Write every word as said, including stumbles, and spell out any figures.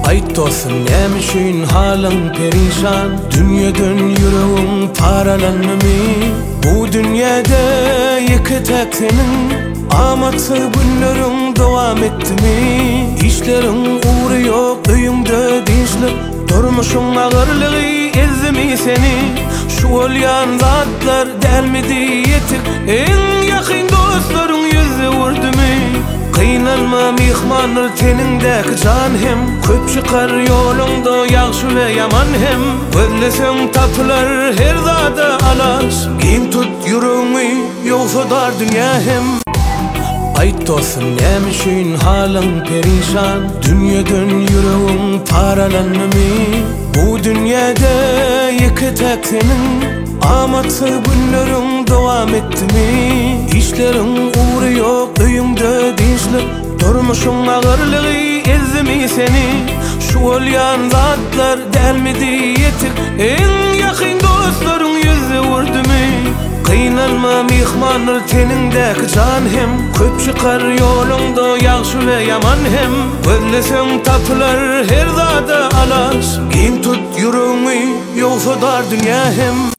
Ayt dostum nämişin halyň perişan, dünýeden ýüregim paralanmy? Bu dünýede ýeke tek seniň amatsy günleriň dowam etdimi? İşleriň uğry ýok, öýüňde dinçlik, durmuşyň agyrlygy ezdimi seni? Şu bolýan zatlar dälmidi ýetik, eň ýakyn dostlaryň ýüze wurdymy? Kıynalma mihmanlar tenindeki can hem, köp çıkar yolunda yaxşı ve yaman hem. Gözlesem tapılar her zada alas, giň tut yüreğimi yoksa dar dünya hem. Ayt dostum nämişin halyň perişan, dünýeden ýüregim paralanmy? Bu dünýede ýeke tek seniň amatsy günleriň dowam etdimi? İşleriň uğry ýok, öýüňde dinçlik, durmuşyň agyrlygy ezdimi seni? Şu bolýan zatlar dälmidi ýetik, eň ýakyn dostlaryň ýüze wurdymy? Kıynalma mihmanlar tenindeki can hem, köp çıkar yolunda yaxşı ve yaman hem. Gözlesem tapılar her zada alas, giň tut yüreğimi yoksa dar dünya hem.